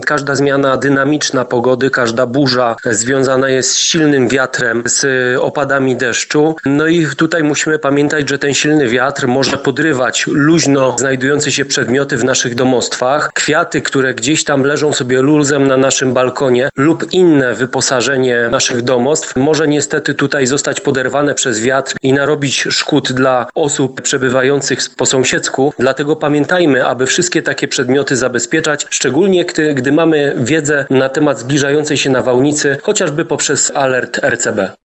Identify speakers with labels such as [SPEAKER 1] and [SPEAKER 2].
[SPEAKER 1] każda zmiana dynamiczna pogody, każda burza związana jest z silnym wiatrem, z opadami deszczu. No i tutaj musimy pamiętać, że ten silny wiatr może podrywać luźno znajdujące się przedmioty w naszych domostwach, kwiaty, które gdzieś tam leżą sobie luzem na naszym balkonie lub inne wyposażenie naszych domostw może niestety tutaj zostać poderwane przez wiatr i narobić szkód dla osób przebywających po sąsiedzku. Dlatego pamiętajmy, aby wszystkie takie przedmioty zabezpieczać, szczególnie gdy mamy wiedzę na temat zbliżającej się nawałnicy, chociażby poprzez alert RCB.